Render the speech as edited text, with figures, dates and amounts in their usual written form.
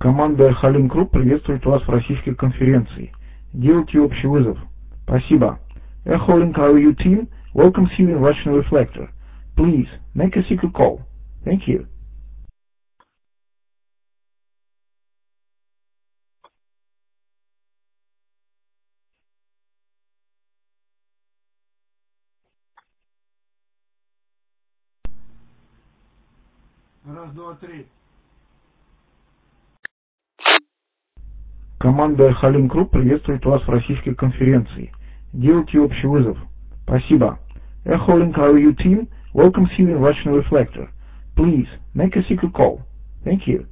Команда Халин Групп приветствует вас в российской конференции. Делайте общий вызов. Спасибо. Echo Link RU team welcomes you in Russian Reflector. Please make a secret call. Thank you. Раз, два, три. Команда Халин Групп приветствует вас в российской конференции. Делайте общий вызов. Спасибо. Echo Link RU team welcomes you in Russian Reflector. Please make a secret call. Thank you.